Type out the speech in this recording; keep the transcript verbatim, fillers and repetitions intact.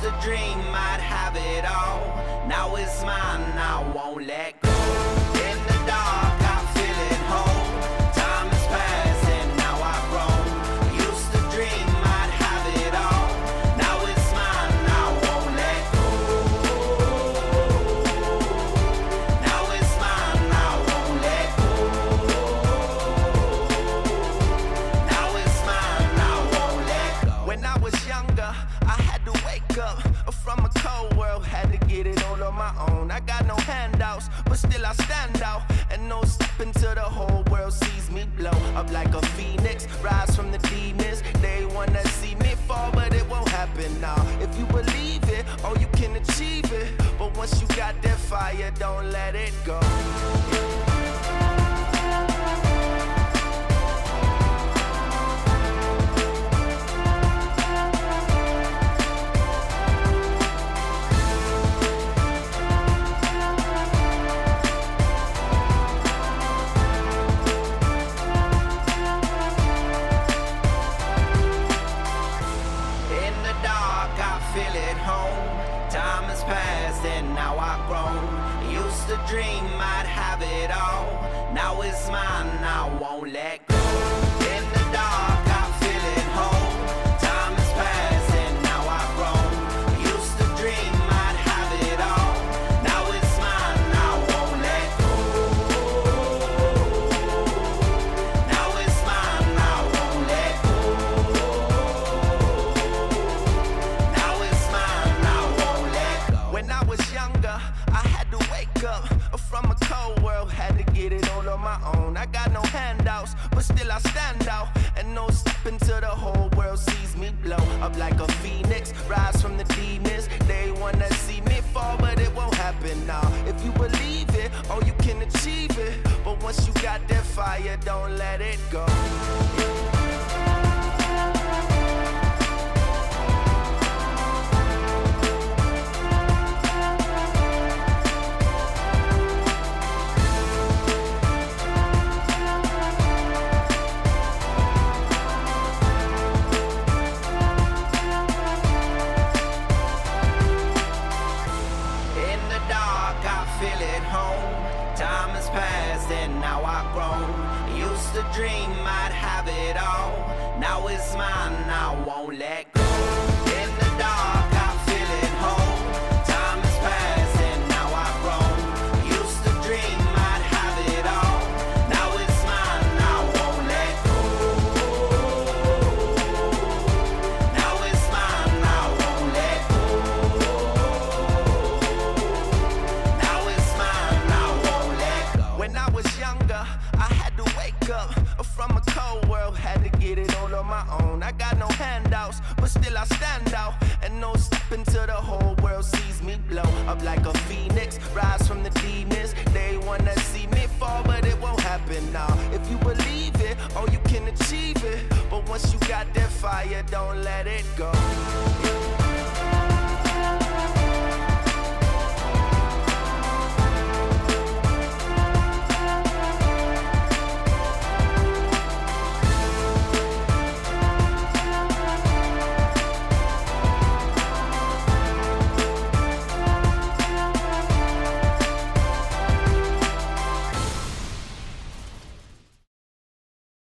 Used to dream I'd have it all. Now it's mine, I won't let go. In the dark, I feel at home. Time has passed and now I've grown. Used to dream I'd have it all. Now it's mine, I won't let go. Now it's mine, I won't let go. Now it's mine, I won't let go. When I was younger, I had to wake up from a cold world, had to get it all on my own. I got no handouts, but still I stand out. And no stepping till the whole world sees me blow up like a phoenix, rise from the demons. They wanna see me fall, but it won't happen now. If you believe it, oh, you can achieve it. But once you got that fire, don't let it go. Feel at home. Time has passed and now I've grown. Used to dream I'd have it all. Now it's mine, I won't let go. In the dark, I feel at home. Time has passed and now I've grown. Used to dream I'd have it all. Now it's mine, I won't let go. Now it's mine, I won't let go. When I was younger, I had to wake up from a cold world, had to get it all on my own. I got no handouts, but still I stand out. And no stepping till the whole world sees me blow up like a phoenix, rise from the demons. They wanna see me fall, but it won't happen now. If you believe it, oh, you can achieve it. But once you got that fire, don't let it go. Feel at home. Time has passed and now I've grown. Used to dream I'd have it all. Now it's mine, I won't let go. In the dark, I feel at home. Time has passed and now I've grown. Used to dream I'd have it all. Now it's mine, I won't let go. Now it's mine, I won't let go. When I was younger, I had to wake up from a cold world, had to get it all on my own. I got no handouts, but still I stand out. And no stepping till the whole world sees me blow up like a phoenix, rise from the demons. They wanna see me fall, but it won't happen now. If you believe it, oh, you can achieve it. But once you got that fire, don't let it go.